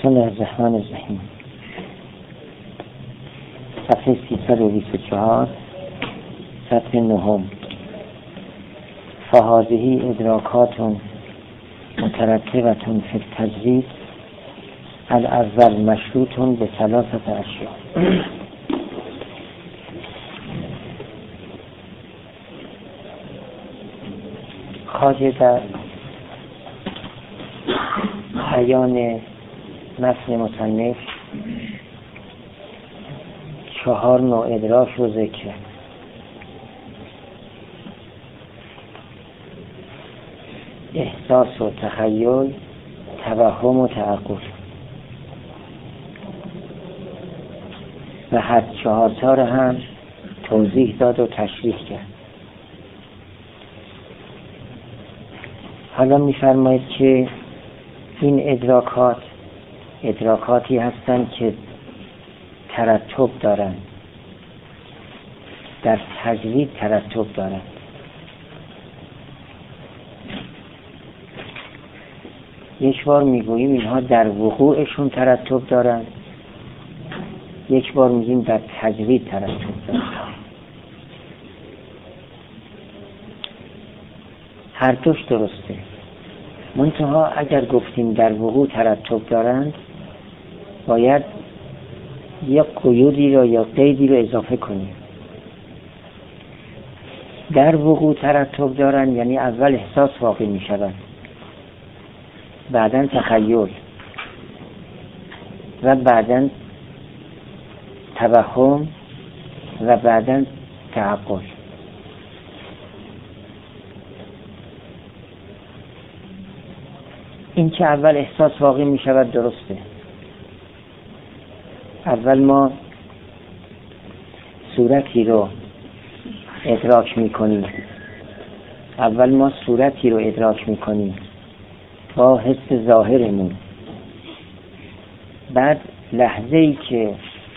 بسم الله الرحمن الرحیم. صفحه 324 صفحه 9. فهذه ادراکات مترتبة فی التجرید الاول مشروط به ثلاثه اشیاء. خواجه در بیان متن مصنف 4 نوع ادراک رو ذکر کرد. احساس و تخیل، توهم و تعقل، و هر 4 تا رو هم توضیح داد و تشریح کرد. حالا می‌فرماید که این ادراکاتی هستند که ترتب دارند، در تجرید ترتب دارند. یک بار میگوییم اینها در وقوعشون ترتب دارند، یک بار میگیم در تجرید ترتب دارند. هر دوش درسته، منتها اگر گفتیم در وقوع ترتب دارند باید یک قیودی رو یا قیدی رو اضافه کنیم. در وقوع ترتب دارند یعنی اول احساس واقع می شود، بعداً تخیل و بعداً توهم و بعداً تعقل. این که اول احساس واقع می شود درسته. اول ما صورتی رو ادراک می کنیم، با حس ظاهرمون. بعد لحظه‌ای که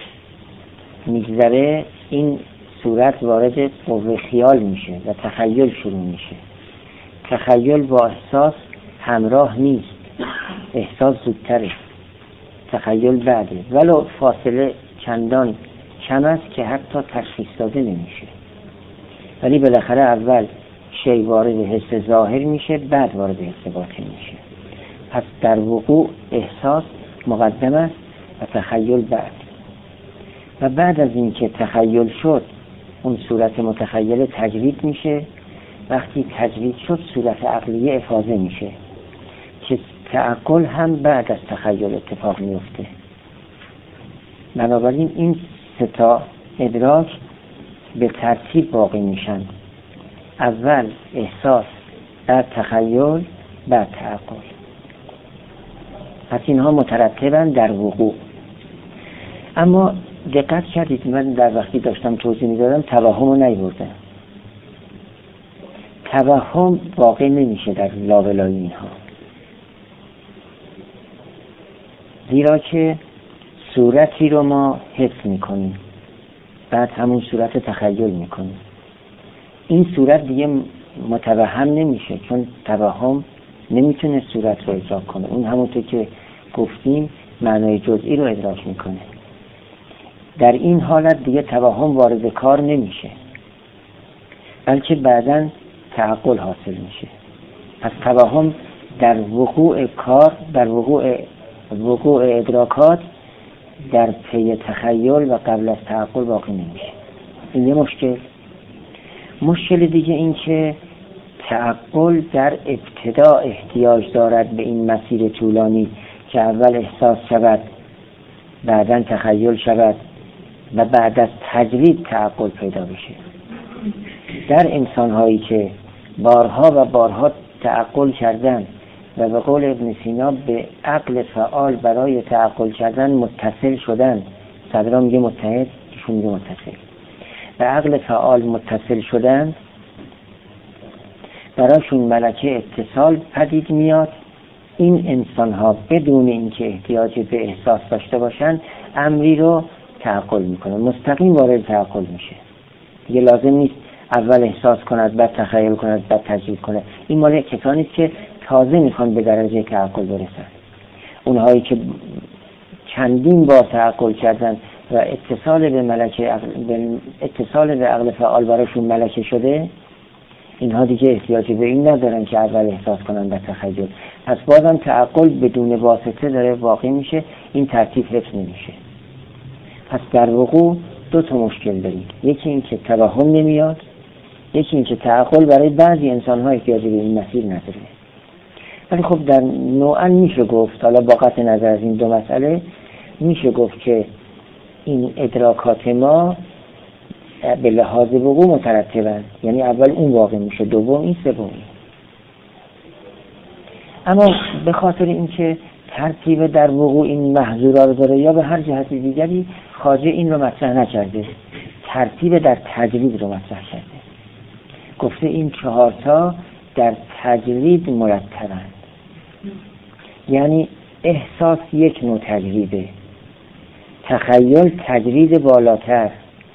میگذره این صورت وارد قوه خیال میشه و تخیل شروع میشه. تخیل با احساس همراه نیست، احساس زودتره، تخیل بعده، ولو فاصله چندان کم است که حتی تشخیص داده نمیشه، ولی بالاخره اول شی وارد حس ظاهر میشه، بعد وارد حس باطن میشه. پس در وقوع احساس مقدم است و تخیل بعد. و بعد از اینکه تخیل شد اون صورت متخیل تجرید میشه. وقتی تجرید شد صورت عقلیه افاضه میشه که تعقل هم بعد از تخیل اتفاق میفته. بنابراین این 3 تا ادراک به ترتیب واقع میشن، اول احساس، بعد تخیل، بعد تعقل. پس اینها مترتبن در وقوع. اما دقت کردید من در وقتی داشتم توضیح میدادم توهم رو نیاوردم. توهم واقع نمیشه در لابلای اینها، زیرا که صورتی رو ما حس میکنیم، بعد همون صورت تخیل میکنیم. این صورت دیگه متوهم نمیشه، چون توهم نمیتونه صورت رو ادراک کنه. اون همونطور که گفتیم معنای جزئی رو ادراک میکنه. در این حالت دیگه توهم وارد کار نمیشه، بلکه بعداً تعقل حاصل میشه. پس توهم در وقوع کار، در وقوع ادراکات در پی تخیل و قبل از تعقل واقع نمیشه. این یه مشکل دیگه این که تعقل در ابتدا احتیاج دارد به این مسیر طولانی که اول احساس شود، بعداً تخیل شود و بعد از تجرید تعقل پیدا بشه. در انسان‌هایی که بارها و بارها تعقل کردن و به قول ابن سینا به عقل فعال برای تعقل کردن متصل شدن، صدرا میگه متحد، ایشون میگه متصل، به عقل فعال متصل شدن، براشون ملکه اتصال پدید میاد. این انسان‌ها بدون اینکه احتیاج به احساس داشته باشن امری رو تعقل میکنن، مستقیم وارد تعقل میشه. دیگه لازم نیست اول احساس کند، بعد تخیل کند، بعد تجرید کند. این مال کسانی است که تازه میخوان به درجه تعقل برسن. اونهایی که چندین بار تعقل کردن و اتصال به عقل فعال براشون ملکه شده، اینها دیگه احتیاجی به این ندارن که اول احساس کنن در تخیل. پس بازم تعقل بدون واسطه داره واقع میشه، این ترتیب حفظ نمیشه. پس در وقوع دو تا مشکل داریم، یکی این که توهم نمیاد، یکی این که تعقل برای بعضی انسان‌ها احتیاجی به این مسیر نداره. ولی خب در نوعاً میشه گفت، حالا با قطع نظر از این دو مسئله، میشه گفت که این ادراکات ما به لحاظ وقوع مترتبن، یعنی اول اون واقع میشه، دوم این، سوم. اما به خاطر اینکه ترتیب در وقوع این محظورا رو داره یا به هر جهت دیگری، خواجه این رو مطرح نکرده، ترتیب در تجرید رو مطرح کرده. گفته این 4 تا در تجرید مرتبند، یعنی احساس یک نوع تجریده، تخیل تجرید بالاتر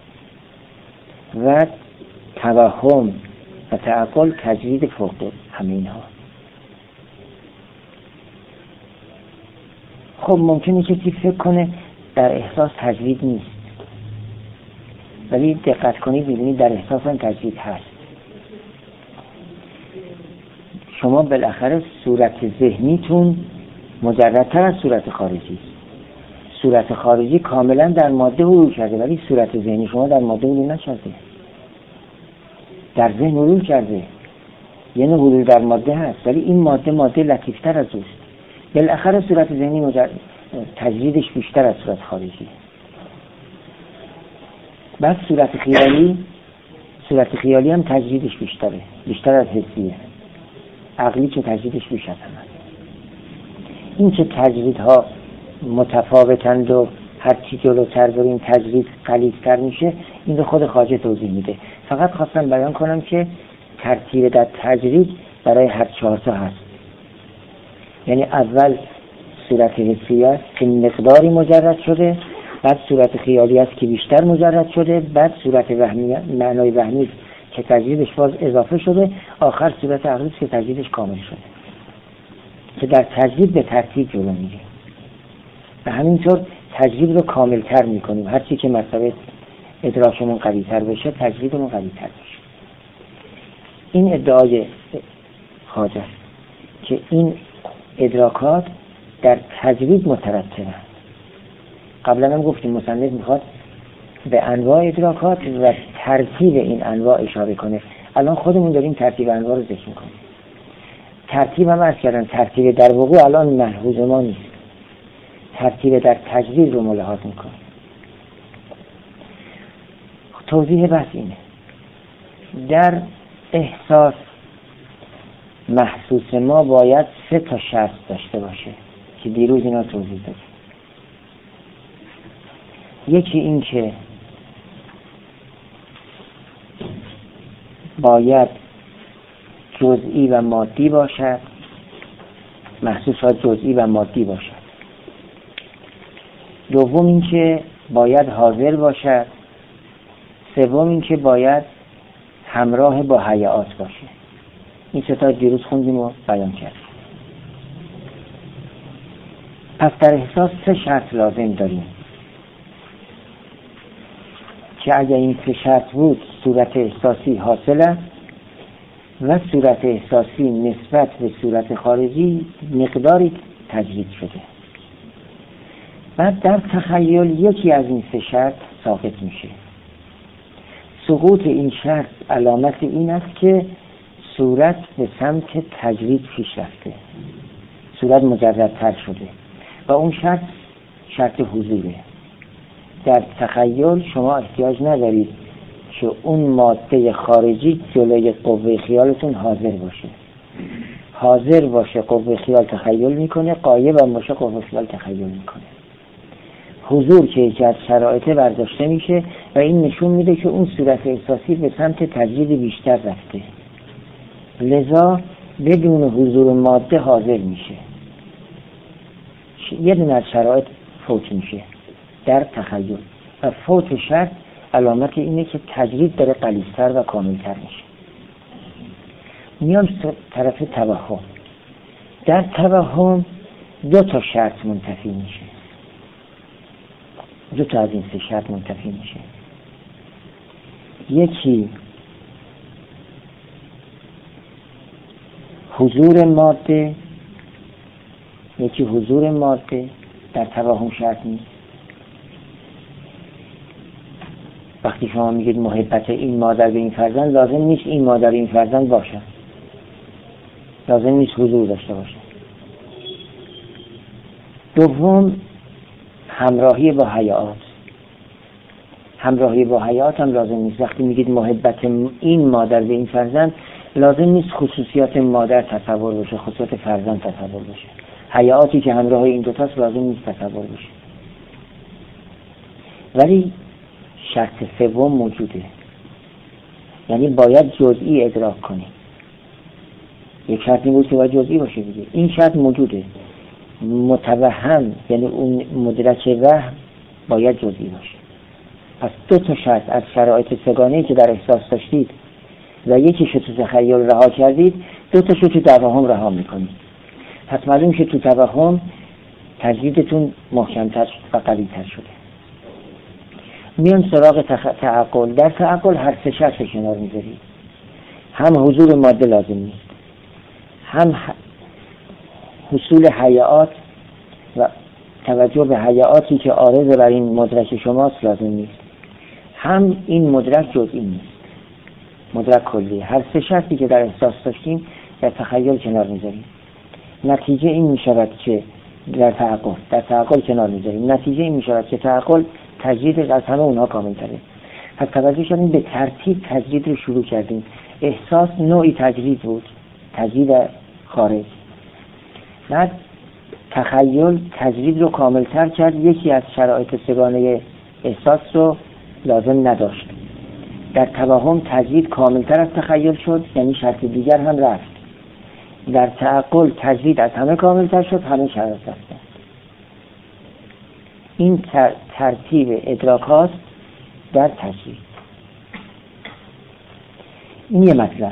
و توهم و تعقل تجرید فوق همه اینها. خب ممکنه کسی فکر کنه در احساس تجرید نیست، ولی دقت کنید ببینید در احساس هم تجرید هست. شما بالاخره صورت ذهنیتون مجردتر از صورت خارجی است. صورت خارجی کاملا در ماده حلول کرده، ولی صورت ذهنی شما در ماده حلول نکرده، در ذهن حلول کرده. یعنی حلول در ماده هست، ولی این ماده لطیفتر از اوست. بالاخره صورت ذهنی تجریدش بیشتر از صورت خارجی. بعد صورت خیالی هم تجریدش بیشتر از حسیه. عقلی که تجریدش بیش از همه. این که تجریدها متفاوتند و هر چی جلوتر بریم تجرید غلیظتر میشه، این رو خود خواجه توضیح میده. فقط خواستم بیان کنم که ترتیب در تجرید برای هر 4 تا هست. یعنی اول صورت حسی است که مقداری مجرد شده، بعد صورت خیالی است که بیشتر مجرد شده، بعد صورت وهمی، معنای وهمی که تجریدش باز اضافه شده، آخر صورت عقلی که تجریدش کامل شده، که در تجرید به ترتیب جلو میره و همینطور تجرید رو کامل تر میکنیم. هرچی که مرتبه ادراکمون قوی تر بشه تجریدمون قوی تر بشه. این ادعای خواجه است که این ادراکات در تجرید مترتبند. قبلا هم گفتیم مصنف میخواد به انواع ادراکات و ترتیب این انواع اشاره کنه. الان خودمون داریم ترتیب انواع رو ذکر میکنیم. ترتیب هم عرض کردن، ترتیب در وقوع الان محفوظ ما نیست، ترتیب در تجرید رو ملاحظه میکنیم. توضیح بحث اینه، در احساس محسوس ما باید 3 تا شرط داشته باشه که دیروز اینا توضیح دادیم. یکی این که باید جزئی و مادی باشد، محسوسات جزئی و مادی باشد. دوم این که باید حاضر باشد. سوم این که باید همراه با حیات باشه. این 3 تا دیروز خوندیم و بیان کردیم. پس در احساس 3 شرط لازم داریم که اگر این 3 شرط بود صورت احساسی حاصل است و صورت احساسی نسبت به صورت خارجی مقداری تجرید شده. بعد در تخیل یکی از این 3 شرط ساقط میشه. سقوط این شرط علامت این است که صورت به سمت تجرید پیش رفته، صورت مجردتر شده و اون شرط حضوره. در تخیل شما احتیاج ندارید که اون ماده خارجی جلوی قوه خیالتون حاضر باشه قوه خیال تخیل میکنه، غایب هم باشه قوه خیال تخیل میکنه. حضور که یکی از شرایط برداشته میشه و این نشون میده که اون صورت احساسی به سمت تجرید بیشتر رفته، لذا بدون حضور ماده حاضر میشه. یه دونه از شرایط فوت میشه در تخیل و فوت شرط علامت اینه که تجرید داره غلیظتر و کاملتر میشه. میام طرف توهم. در توهم 2 تا شرط منتفی میشه. دو تا از این سه شرط منتفی میشه. یکی حضور ماده در توهم شرط نیست. وقتی شما میگید محبت این مادر به این فرزند، لازم نیست این مادر این فرزند باشه، لازم نیست حضور داشته باشه. دوم همراهی با حیات هم لازم نیست. وقتی میگید محبت این مادر به این فرزند، لازم نیست خصوصیات مادر تصور بشه، خصوصیات فرزند تصور بشه. حیاتی که همراه این دوتاست لازم نیست تصور بشه. ولی شرط سوم موجوده، یعنی باید جزئی ادراک کنی. یک شرط بود که باید جزئی باشه دیگه. این شرط موجوده. متوهم یعنی اون مدرک وهم باید جزئی باشه. پس دو تا شرط از شرایط سگانه‌ای که در احساس داشتید و یکیشو تو تخیل رها کردید، دو تاشو تو توهم رها میکنید. پس معلوم که تو توهم تجدیدتون محکم‌تر و قوی‌تر شده. میان سراغ تعقل. در تعقل هر سه شرط کنار میذارید. هم حضور ماده لازم نیست، هم حصول حیات و توجه به حیاتی که عارض بر این مدرک شماست لازم نیست، هم این مدرک جزئی نیست، مدرک کلی. هر سه شرطی که در احساس داشتیم در تخیل کنار میذاریم. نتیجه این میشود که در تعقل کنار میذاریم. نتیجه این میشود که تعقل تجدید از همه اونها کامل تره. پس توجه کردیم به ترتیب تجدید رو شروع کردیم. احساس نوعی تجدید بود، تجدید خارج. بعد تخیل تجدید رو کامل تر کرد، یکی از شرایط سگانه احساس رو لازم نداشت. در توهم تجدید کامل تر از تخیل شد، یعنی شرط دیگر هم رفت. در تعقل تجدید از همه کامل تر شد، همه شرایط رفتن. این ترتیب ادراکات در تجدید. این یه مطلب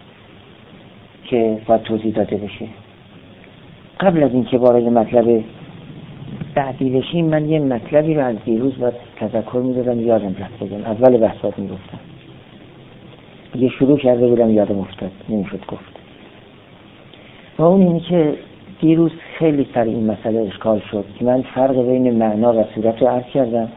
که باید توضیح داده بشه. قبل از اینکه وارد مطلب بعدی بشیم، من یه مطلبی رو از دیروز باید تذکر می‌دادم، یادم رفت بگم. اول بحثات میگفتم، یه شروع کرده بودم یادم افتاد، نمیشد گفت. و اون اینه که دیروز خیلی سر این مسئله اشکال شد که من فرق بین معنا و صورت رو عرض کردم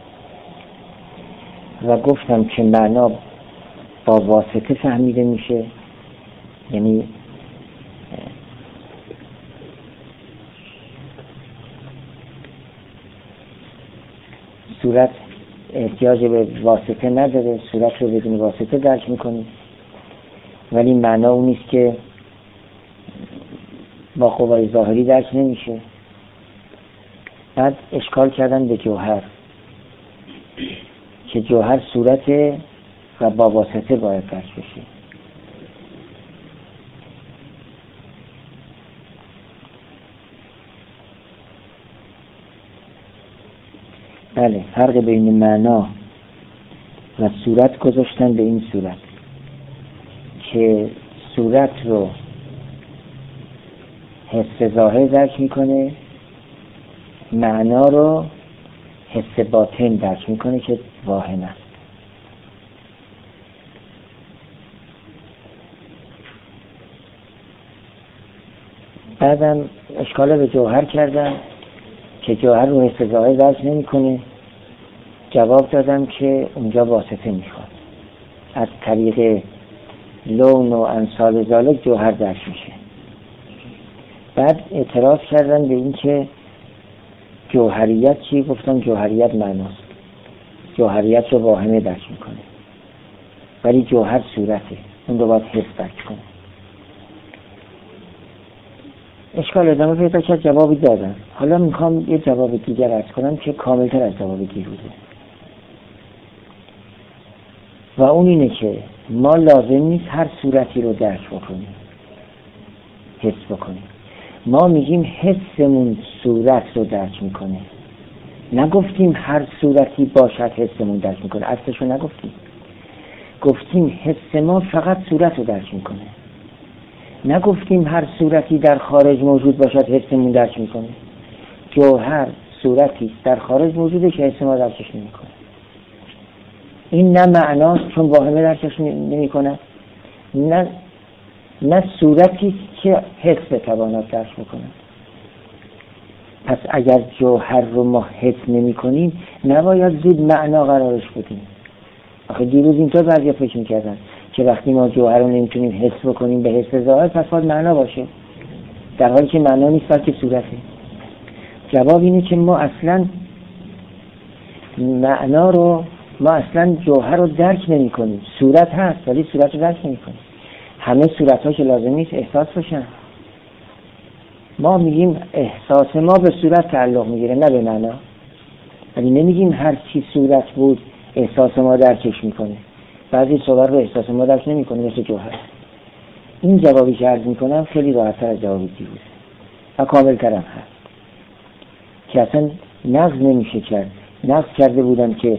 و گفتم که معنا با واسطه فهمیده میشه، یعنی صورت احتیاج به واسطه نداره، صورت رو بدون واسطه درک میکنی. ولی معنا اون نیست که با قوای ظاهری درک نمیشه. بعد اشکال کردن به جوهر که جوهر صورت و با واسطه باید درک بشه. بله، فرق بین معنا و صورت گذاشتن به این صورت که صورت رو حس ظاهر درک میکنه، معنا رو حس باطن درک میکنه که واهم است. بعدم اشکال به جوهر کردم که جوهر رو حس ظاهر درک نمیکنه. جواب دادم که اونجا واسطه میخواد، از طریق لون و امثال ذالک جوهر درک میشه. بعد اعتراض کردن به این که جوهریت چی؟ گفتم جوهریت معناست، جوهریت رو واهمه درک میکنه، ولی جوهر صورته، اون رو باید حس درک کنه. اشکال ادامه پیدا کرد، جوابی دادم. حالا میخوام یه جواب دیگر عرض کنم که کاملتر از جواب دیروزه، و اون اینه که ما لازم نیست هر صورتی رو درک بکنیم، حس بکنیم. ما میگیم حسمون صورت رو درک میکنه، نگفتیم هر صورتی باشد حسمون درک میکنه. اصلشو نگفتیم، گفتیم حس ما فقط صورت رو درک میکنه. نگفتیم هر صورتی در خارج موجود باشد حسمون درک میکنه. جوهر صورتی در خارج موجوده که حس ما درکش نمیکنه. این نه معناست چون واهمه درکش نمیکنه، نه صورتی که حس بتواند درک بکنه. پس اگر جوهر رو ما حس نمی کنیم نباید زیر معنا قرارش بدیم. آخه دیروز اینطور بعضیا فکر میکردن که وقتی ما جوهر رو نمیتونیم حس بکنیم به حس ظاهر پس باید معنا باشه، در حالی که معنا نیست بلکه صورته. جواب اینه که ما اصلا جوهر رو درک نمی کنیم. صورت هست ولی صورت رو درک نمی کنیم. همه صورت ها که لازم نیست احساس باشن. ما میگیم احساس ما به صورت تعلق میگیره نه به معنا، ولی نمیگیم هر چی صورت بود احساس ما درکش میکنه. بعضی صور رو احساس ما درک نمیکنه مثل جوهر. این جوابی که عرض میکنم خیلی راحت‌تر از جوابی دیروز و کامل‌تر هم هست که اصلا نقض نمیشه کرد. نقض کرده بودن که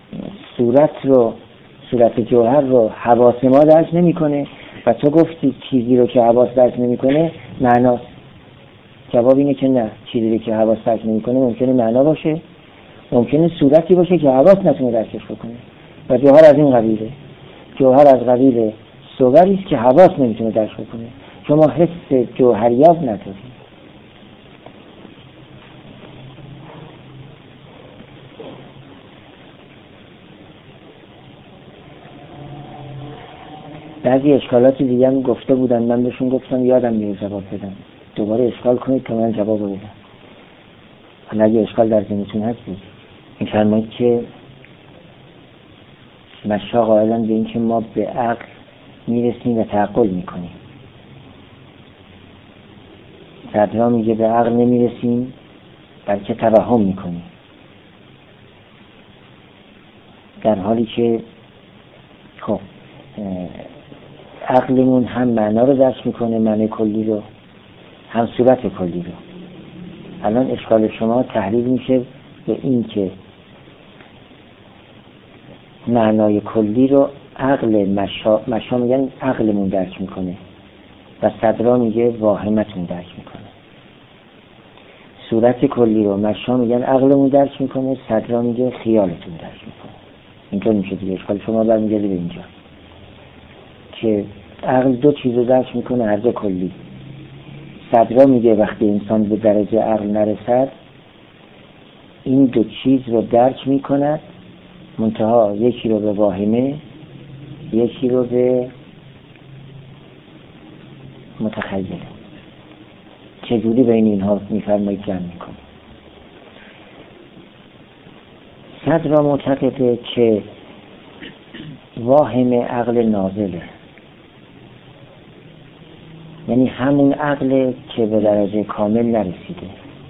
صورت جوهر رو حواس ما درک نمیکنه و تو گفتی چیزی رو که حواس درک نمیکنه معناست. جواب اینه که نه، چیزی رو که حواس درک نمیکنه ممکنه معنا باشه، ممکنه صورتی باشه که حواس نتونه درکش بکنه و جوهر از این قبیله. جوهر از قبیل صوری است که حواس نمیتونه درک بکنه. شما حس جوهریاب ندارید. بعضی اشکالات دیگه هم گفته بودن، من بهشون گفتم یادم میاد جواب بدم. دوباره اشکال کنید تا من جواب بدم. حالا اگه اشکال در ذهنتون هست این فرمایید که مشا قائلن به این که ما به عقل میرسیم و تعقل میکنیم. صدرا میگه به عقل نمیرسیم بلکه توهم میکنیم، در حالی که خب عقلمون هم معنا رو درک میکنه، معنی کلی رو، هم صورت کلی رو. الان اشکال شما تحلیل میشه به این که معنای کلی رو عقل مشا میگن عقلمون درک میکنه و صدرا میگه واهمتون درک میکنه. صورت کلی رو مشا میگن عقلمون درک میکنه، صدرا میگه خیالتون درک میکنه. اینطور میشه دیگه. اشکال شما برمیگرده به اینجا که عقل دو چیز رو درک میکنه، هر دو کلی. صدرا میگه وقتی انسان به درجه عقل نرسد این دو چیز رو درک میکند، منتها یکی رو به واهمه یکی رو به متخیله. چجوری بین اینها میفرمایید جمع میکنه؟ صدرا معتقده که واهم عقل نازله، یعنی همون عقل که به درجه کامل نرسیده.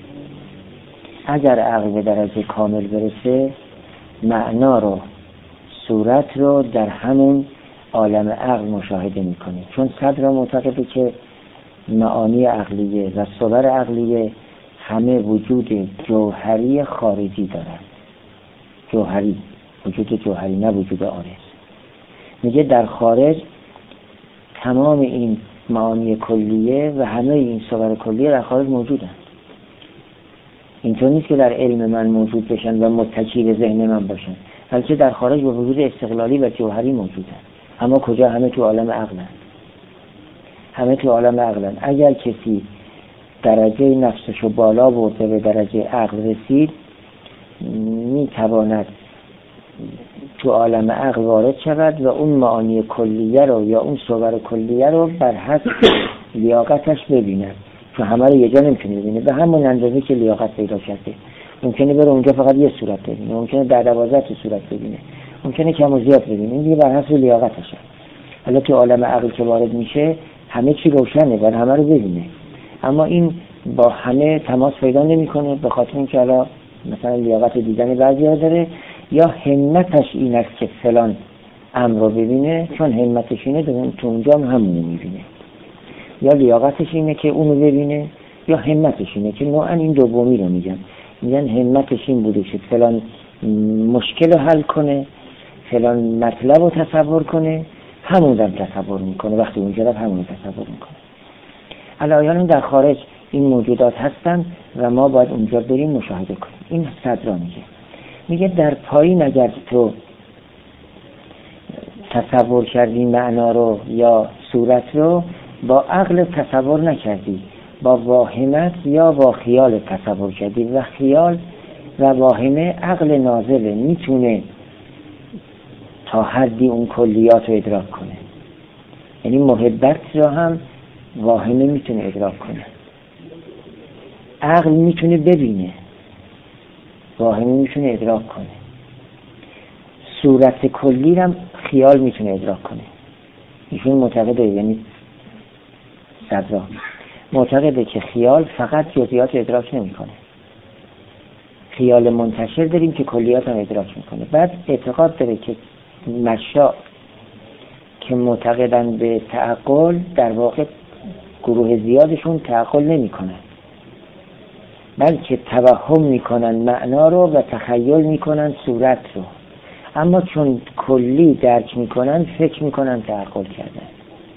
اگر عقل به درجه کامل برسه معنا رو صورت رو در همون عالم عقل مشاهده میکنه. چون صدر معتقده که معانی عقلیه و صور عقلیه همه وجود جوهری خارجی دارن. جوهری، وجود جوهری، نه وجود عارض. میگه در خارج تمام این معانی کلیه و همه این صور کلیه در خارج موجودن. اینطور نیست که در علم من موجود بشن و متکی به ذهن من باشن، بلکه در خارج به وجود استقلالی و جوهری موجودن. اما کجا؟ همه تو عالم عقلن. همه تو عالم عقلن. اگر کسی درجه نفسشو بالا برده به درجه عقل رسید میتواند تو عالم عقل وارد شود و اون معانی کلیه رو یا اون صور کلیه رو بر حسب لیاقتش ببیند. چون همه رو یه جا نمیتونه ببینه به همون اندازه که لیاقت پیدا کرده. ممکنه بره اونجا فقط یه صورت ببینه، ممکنه در 12 صورت ببینه، ممکنه کم و زیاد ببینه. این دیگه بر حسب لیاقتشه. حالا تو عالم عقل که وارد میشه همه چی روشنه، باید همه رو ببینه. اما این با همه تماس پیدا نمیکنه به خاطر اینکه حالا مثلا لیاقت دیدن بعضیا داره یا همتش این است که فلان امر رو ببینه، چون همتش اینه تو اونجا هم همونو میبینه. یا لیاقتش اینه که اونو ببینه یا همتش اینه که نوعا این دومی رو میگن همتش این بوده که فلان مشکل رو حل کنه، فلان مطلب رو تصور کنه، همون رو تصور میکنه. وقتی اونجا رو همون رو تصور میکنه. علایان در خارج این موجودات هستن و ما باید اونجا بریم مشاهده کنیم. این صدرا میگه در پایین اگر تو تصور کردی معنا رو یا صورت رو، با عقل تصور نکردی، با واهمت یا با خیال تصور کردی و خیال و واهمه عقل نازله میتونه تا حدی اون کلیات رو ادراک کنه. یعنی محبت رو هم واهمه میتونه ادراک کنه، عقل میتونه ببینه، واهمه میتونه ادراک کنه، صورت کلی رو هم خیال میتونه ادراک کنه. ایشون معتقده، یعنی صدرا معتقده که خیال فقط جزئیات ادراک نمیکنه، خیال منتشر داریم که کلیات هم ادراک میکنه. بعد اعتقاد داره که مشاء که معتقدن به تعقل، در واقع گروه زیادشون تعقل نمیکنن، بلکه توهم میکنن معنا رو و تخیل میکنن صورت رو، اما چون کلی درک میکنن فکر میکنن تعقل کردن.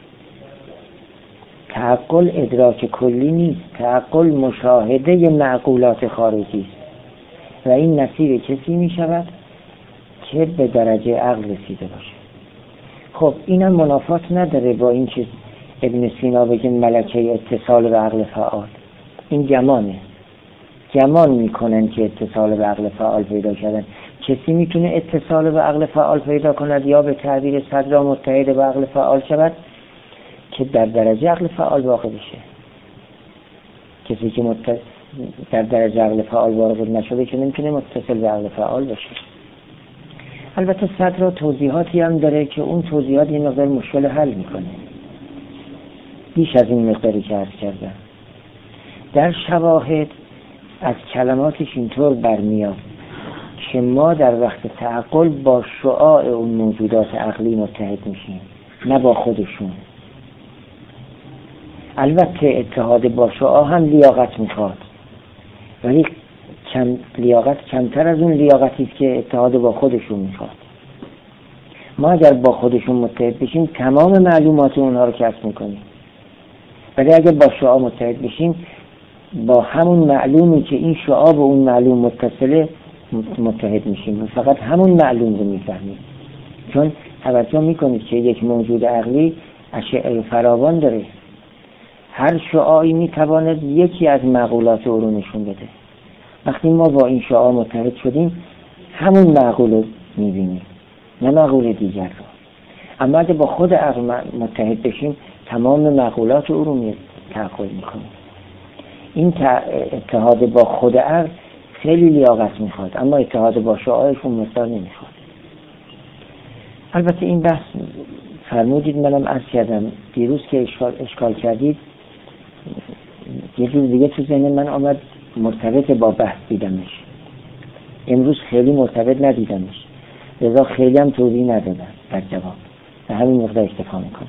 تعقل ادراک کلی نیست، تعقل مشاهده معقولات خارجی است و این نصیب کسی میشود که به درجه عقل رسیده باشه. خب اینم منافات نداره با این که ابن سینا بگه ملکه اتصال به عقل فعال. این گمان میکنن که اتصال به عقل فعال پیدا کردن. کسی میتونه اتصال به عقل فعال پیدا کند یا به تعبیر صدرا متحد به عقل فعال شود که در درجه عقل فعال واقع بشه. کسی که در درجه عقل فعال واقع نشده که نمیتونه متصل به عقل فعال باشه. البته صدرا توضیحاتی هم داره که اون توضیحات یه مقدار مشکل حل میکنه، بیش از این مقداری که عرض کردم. در شواهد از کلماتش اینطور برمیاد که ما در وقت تعقل با شعاع اون موجودات عقلی متحد میشیم، نه با خودشون. البته اتحاد با شعاع هم لیاقت میخواد، ولی لیاقت کمتر از اون لیاقتی است که اتحاد با خودشون میخواد. ما اگر با خودشون متحد بشیم تمام معلومات اونها رو کسب میکنیم، ولی اگر با شعاع متحد بشیم با همون معلومی که این شعاع به اون معلوم متصله متحد میشیم، فقط همون معلوم رو میفهمیم. چون توجه میکنید که یک موجود عقلی اشعه فراوان داره، هر شعاعی میتواند یکی از معقولات او رو نشون بده. وقتی ما با این شعاع متحد شدیم همون معقول رو میبینیم، نه معقول دیگر رو. اما اگه با خود عقل متحد بشیم تمام معقولات او رو تعقل میکنیم. این اتحاد با خود عقل خیلی لیاقت میخواد، اما اتحاد با شعاعشون مثال نمیخواد. البته این بحث فرمودید، منم عرض کردم دیروز که اشکال کردید یه جور دیگه تو ذهن من آمد، مرتبط با بحث دیدمش. امروز خیلی مرتبط ندیدمش، لذا خیلی هم توضیح ندادم در جواب، به همین مقدار اکتفا میکنم.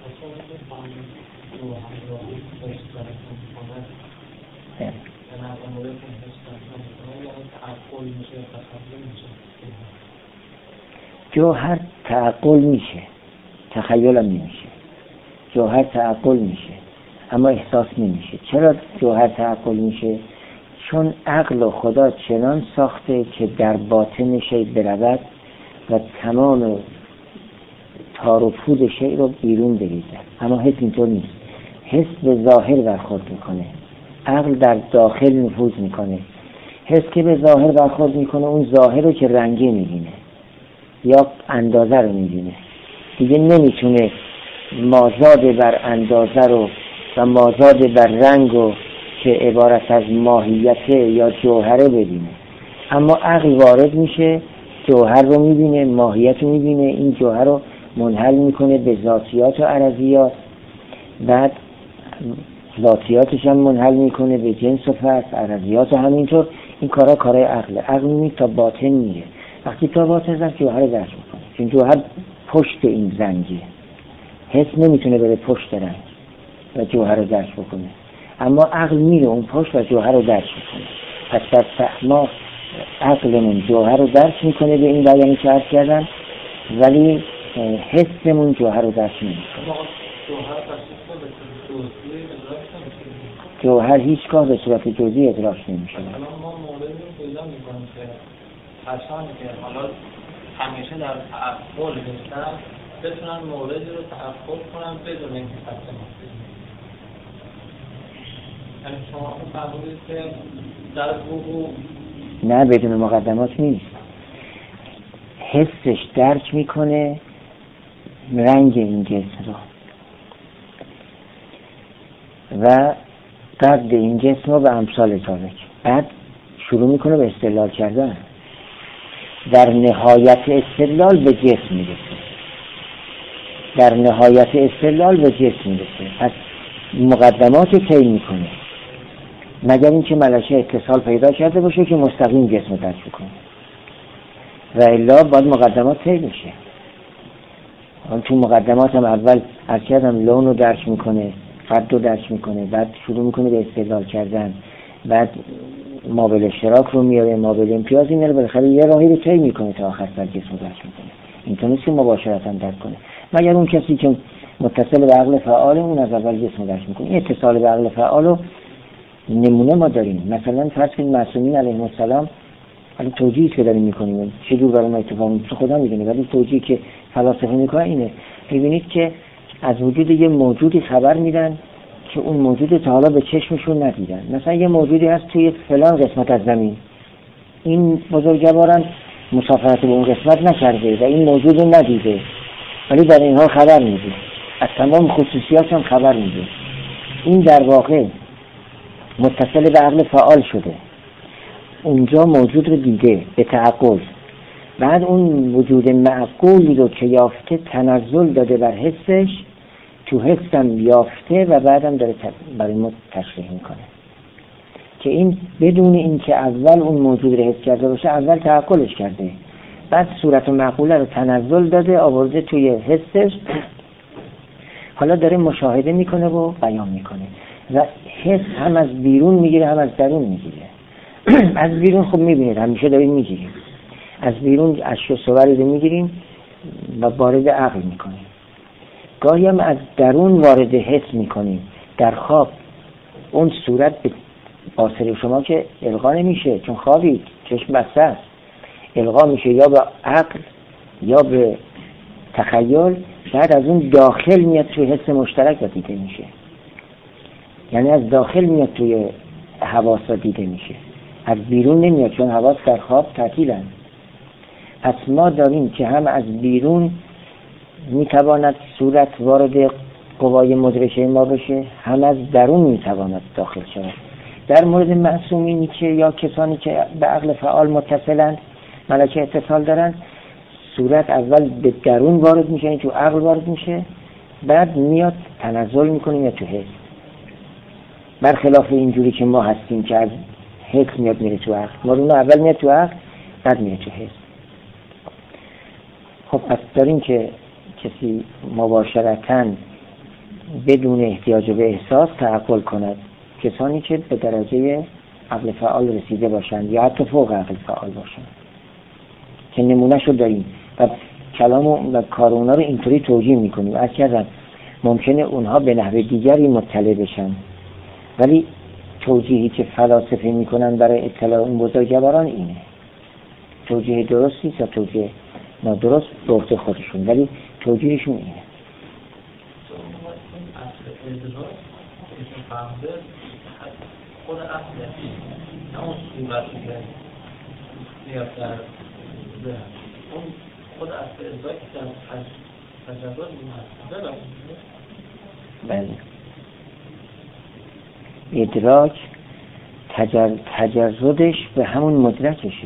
جوهر تعقل میشه، تخیل هم نمیشه. جوهر تعقل میشه اما احساس نمیشه. چرا جوهر تعقل میشه؟ چون عقل و خدا چنان ساخته که در باطن شیء برود و تمام تار و پود شیء رو بیرون بریزد. اما حس اینطور نیست. حس به ظاهر برخورد میکنه، عقل در داخل نفوذ میکنه. حس که به ظاهر برخورد میکنه اون ظاهر رو که رنگی میبینه یا اندازه رو میبینه، دیگه نمیتونه مازاد بر اندازه رو و مازاد بر رنگ رو که عبارت از ماهیت یا جوهره ببینه. اما عقل وارد میشه، جوهر رو میبینه، ماهیت رو میبینه، این جوهر رو منحل میکنه به ذاتیات و عرضیات، بعد ذاتیاتش هم منحل میکنه به جنس و فصل، عرضیات و همینطور. این کارهای عقله. عقل میبینه تا باطن میره. وقتی تا باطن رفت جوهر درک میکنه، چون جوهر پشت این زنگه. حس نمیتونه بره پشت رنگ و جوهر رو درک بکنه، اما عقل میره اون پشت و جوهر رو درک میکنه. پس در فهما عقلمون جوهر رو درک میکنه به این بیانی که عرض کردن، ولی حسمون جوهر رو درک نمیکنه. جوهر هیچگاه به صورت جزئی ادراک نمیشه. ما موردی رو پیدا میکنیم که کسانی که حالا همیشه در تعقل نیستن بتونن موردی رو تعقل کنن بدون اینکه تصمیم بگیرن. یعنی شما فرمودید که در وقوع نه بدون مقدمات نیست، حسش درک میکنه رنگ این جسم رو و قد این جسم رو به امثال ذالک، بعد شروع میکنه به استدلال کردن، در نهایت استدلال به جسم میرسه، در نهایت استدلال به جسم میرسه. پس مقدمات طی میکنه مگر اینکه ملکه اتصال پیدا کرده باشه که مستقیم جسم درک کنه و الا باید مقدمات طی بشه. تو مقدمات هم اول از کردم لون رو درک میکنه، قد رو درک میکنه، بعد شروع میکنه به استدلال کردن، بعد مابل اشتراک رو میاره، مابل امتیازی میاره، بالاخره یه راهی رو طی میکنه تا آخر سر جسم درک میکنه. اینطور نیست که مباشرتا درک کنه، مگر اون کسی که متصل به عقل فعال اون از اول جسم درک میکنه. این اتصال به عقل فعال رو نمونه ما داریم. مثلا فرض کنید معصومین علیهم السلام، حالا توجیهی که داریم میکنیم چه جور برای ما اتفاق میفته خدا میدونه، ولی توجیهی که فلاسفه میکنن اینه، میبینید که از وجود یه موجودی خبر میدن که اون موجود تا حالا به چشمشون ندیدن. مثلا یه موجودی هست توی فلان قسمت از زمین، این بزرگواران مسافرت به اون قسمت نکرده و این موجود رو ندیده، ولی در اینها خبر میده، از تمام خصوصیات هم خبر میده. این در واقع متصل به عقل فعال شده، اونجا موجود رو دیده به تعقل، بعد اون وجود معقولی رو که یافته تنزل داده بر حسش، تو حسم یافته و بعدم داره برای ما تشریح میکنه که این بدون اینکه اول اون موجود رو حس کرده باشه اول تعقلش کرده، بعد صورت و معقوله رو تنزل داده آورده توی حسش، حالا داره مشاهده میکنه و بیان میکنه و حس هم از بیرون میگیره هم از درون میگیره. از بیرون خب میبینید همیشه داریم میگیریم، از بیرون اشیا صوری رو میگیریم و وارد عقل میکنیم، گاهی هم از درون وارد حس میکنیم. در خواب اون صورت به باصره شما که القا نمیشه چون خوابید، چشم بسته است، القا میشه یا به عقل یا به تخیل، بعد از اون داخل میاد توی حس مشترک و دیده میشه، یعنی از داخل میاد توی حواس و دیده میشه، از بیرون نمیاد چون حواس در خواب تعطیلن. پس ما داریم که هم از بیرون میتواند صورت وارد قوای مدرکه ما بشه، هم از درون میتواند داخل شود. در مورد معصومینی که یا کسانی که به عقل فعال متصلند، ملکه اتصال دارند، صورت اول به درون وارد میشه، این تو عقل وارد میشه، بعد میاد تنزل میکنه میاد تو حس، برخلاف اینجوری که ما هستیم که از حس میاد میره تو عقل. ما اون اول میاد تو عقل بعد میره تو حس. خب پس داریم که کسی مباشرتاً بدون احتیاج به احساس تعقل کند، کسانی که به درجه عقل فعال رسیده باشند یا حتی فوق عقل فعال باشند که نمونه شو داریم و کلام و کار اونا رو اینطوری توجیه میکنیم. از کردن ممکنه اونها به نحو دیگری مطلع بشن، ولی توجیهی که فلاسفه میکنن برای اطلاع اون بزرگواران اینه. توجیه درستی یا توجیه نادرست به عهده خودشون، ولی توجیهشون اینه. خود اصله نه اون صورتی که میاد در اون خود اصل ادراک در تجربه بله ادراک تجردش به همون مدرکشه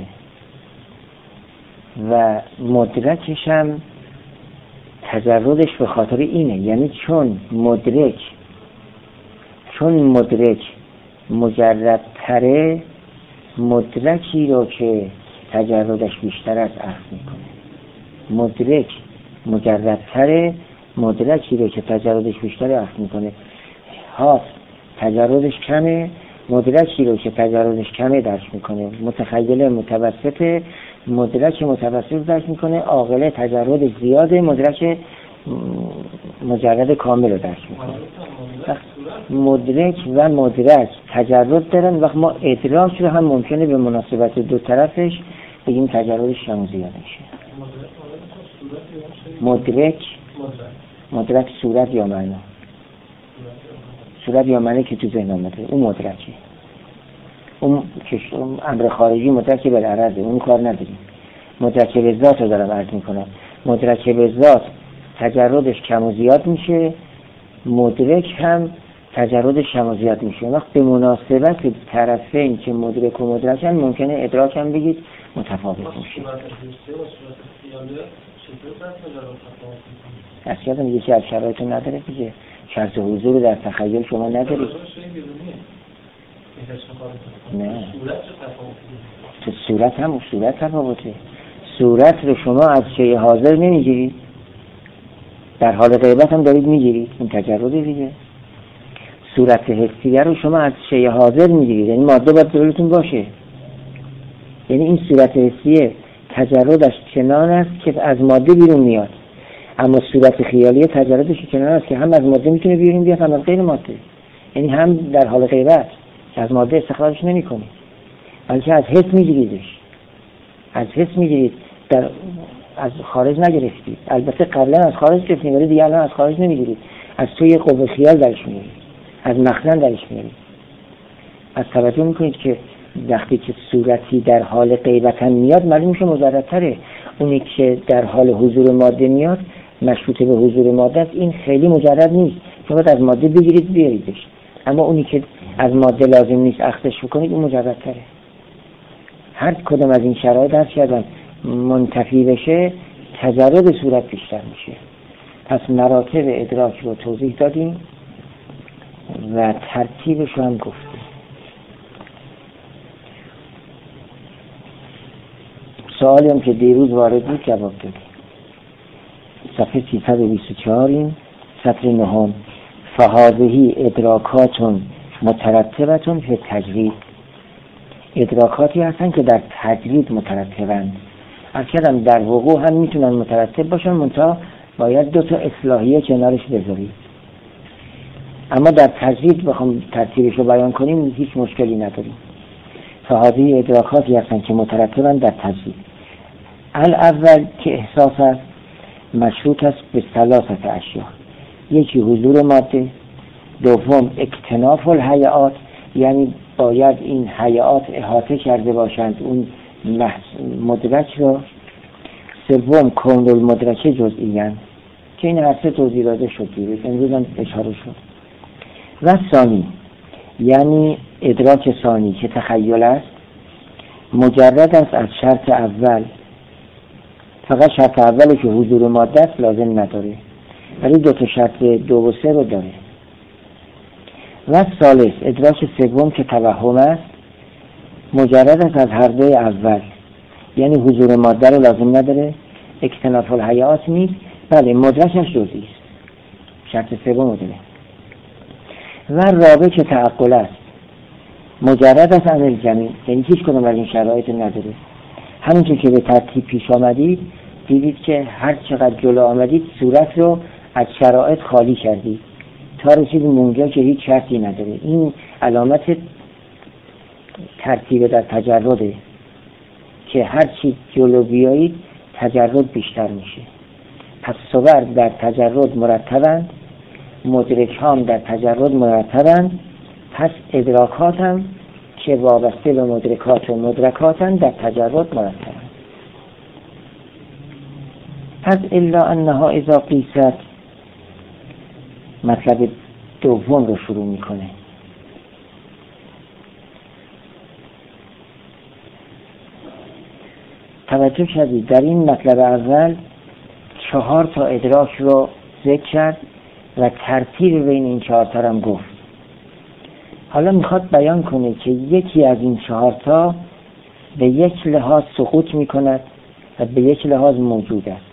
و مدرکش هم تجردش به خاطر اینه، یعنی چون مدرک مجردتره، مدرکی رو که تجردش بیشتر از اخذ میکنه. مدرک مجردتره، مدرکی رو که تجردش بیشتر اخذ میکنه. حاس تجردش کمه، مدرکی رو که تجردش کمه درک میکنه. متخیل متوسطه، مدرک متوسط درک میکنه. عاقله تجردش زیاده، مدرک مجرد کامل رو درک میکنه. مدرک و مدرک تجرد دارن، وقت ما ادراک رو هم ممکنه به مناسبت دو طرفش بگیم تجردش هم زیاد میشه. مدرک صورت یا معنا، صورت یا معنی که تو ذهن آمده اون مدرکه. اون امر خارجی مدرک بالعرضه، اون کار نداریم. مدرک به ذات رو دارم عرض میکنم. مدرک به ذات تجردش کم و زیاد میشه، مدرک هم تجردش کم و زیاد میشه. وقت به مناسبت طرفین که مدرک و مدرکن ممکنه ادراک هم بگید متفاوت میشه. اصلا میگه که از شرایطون نداره دیگه، شرط حضور در تخیل شما ندارید. نه تو صورت هم صورت تفاوته. صورت رو شما از شیء حاضر نمیگیرید، در حال غیبت هم دارید میگیرید، این تجرده دیگه. صورت حسیه رو شما از شیء حاضر میگیرید، یعنی ماده باید دلتون باشه. یعنی این صورت حسیه تجردش چنان است که از ماده بیرون میاد، اما صورت خیالیه تجردش چنان است که هم از ماده میتونه بیرون بیاد هم از غیر ماده. یعنی هم در حال غیبت از ماده استخراجش نمی‌کنید، بلکه از حس میگیریدش. از حس میگیرید، از خارج نگرفتید. البته قبلا از خارج گرفتید ولی دیگه الان از خارج نمیگیرید، از توی قوه خیال درش میارید، از مخزن درش میارید. از توجه میکنید که وقتی که صورتی در حال غیبت هم میاد معلوم میشه مجردتره. اونی که در حال حضور ماده میاد مشروط به حضور ماده است، این خیلی مجرد نیست، شما از ماده بگیرید بیاریدش. اما اونی که از ماده لازم نیست اخذش بکنید اون مجردتره. هر کدوم از این شرایط هر چقدر منتفی بشه تجرد صورت بیشتر میشه. پس مراتب ادراک رو توضیح دادیم و ترتیبش رو هم گفتیم. سوالی هم که دیروز وارد بود جواب دادیم. صفحه 324 این سطر 9 فهذه ادراکات مترتبه فی تجرید. ادراکاتی هستن که در تجرید مترتبند. اصلا در وقوع هم میتونن مترتب باشن، منتها باید دو تا اصلاحیه کنارش بذارید. اما در تجرید بخوام ترتیبش رو بیان کنیم هیچ مشکلی نداریم. فهذه ادراکاتی هستن که مترتبند در تجرید. الاول که احساس است مشروط است به ثلاثه اشیاء. یکی حضور ماده، دوم اکتناف الهیئات، یعنی باید این هیئات احاطه کرده باشند اون مدرک رو. سوم کون المدرک جزئیاً که این هر سه توضیح داده شد دیگه، امروز هم اشاره شد. و ثانی یعنی ادراک ثانی که تخیل است مجرد است از شرط اول. فقط شرط اولی که حضور ماده است لازم نداره، ولی دو تا شرط 2 و 3 رو داره. و ثالث ادراک سوم که توهم است مجرد است از هر دوی اول، یعنی حضور ماده رو لازم نداره، اکتناف الهیئات نیست، بله مدرکش جزئی است، شرط سوم رو داره. و رابع که تعقل است مجرد است عن الجمیع، یعنی هیچ کدوم از این شرایط نداره. همونطور که به ترتیب پیش آمدید دیدید که هر چقدر جلو آمدید صورت رو از شرایط خالی کردید تا رسیدید اونجا که هیچ شرطی نداره. این علامت ترتیب در تجرده که هر چی جلو بیایید تجرد بیشتر میشه. پس صور در تجرد مرتبند، مدرک هم در تجرد مرتبند، پس ادراکات هم که وابسته به مدرکات و مدرکاتن در تجرد مرتبند. پس الا انها اذا قیست مطلب دوم رو شروع میکنه. توجه کردید در این مطلب اول 4 تا ادراک رو ذکر کرد و ترتیب بین این 4 تا هم گفت. حالا میخواد بیان کنه که یکی از این 4 تا به یک لحاظ سقوط میکند و به یک لحاظ موجود است،